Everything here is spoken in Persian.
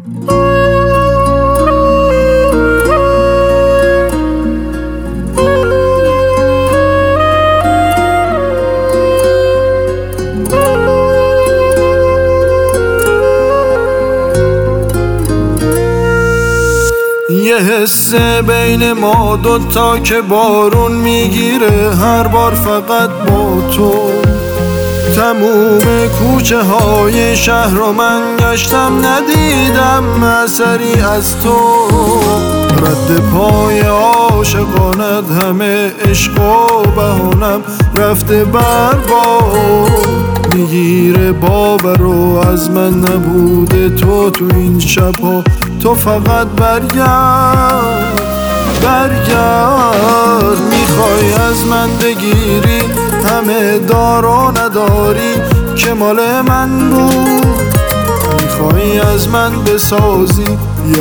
یه حس بین ما دوتا که بارون میگیره هر بار فقط با تو. تموم کوچه های شهر رو من گشتم ندیدم اثری از تو. رد پای عاشقانت همه عشق و بهانم رفته برباد. میگیره باور رو از من نبوده تو این شبها. تو فقط برگرد برگرد. میخوای از من بگیری همه دار و نداری که مال من بود. میخوای از من بسازی یه